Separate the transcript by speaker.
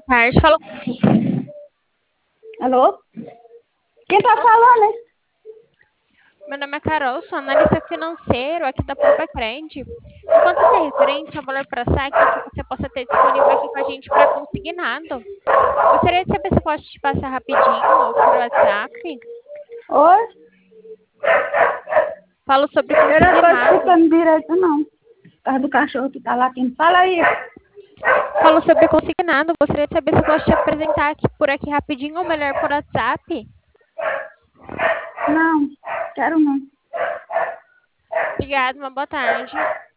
Speaker 1: tarde. Falou.
Speaker 2: Alô? Quem tá falando, hein?
Speaker 1: Meu nome é Carol, sou analista financeiro aqui da Poupa Crente. Enquanto que é referente ao valor para saque que você possa ter disponível aqui com a gente para consignado. Gostaria de saber se eu posso te passar rapidinho ou por WhatsApp.
Speaker 2: Oi?
Speaker 1: Falo sobre
Speaker 2: Eu não tô
Speaker 1: consignado.
Speaker 2: escutando direito, não. Por causa do cachorro que tá latindo. Fala aí.
Speaker 1: Falo sobre consignado. Gostaria de saber se eu posso te apresentar aqui por aqui rapidinho ou melhor por WhatsApp.
Speaker 2: Não, quero não.
Speaker 1: Obrigada, uma boa tarde.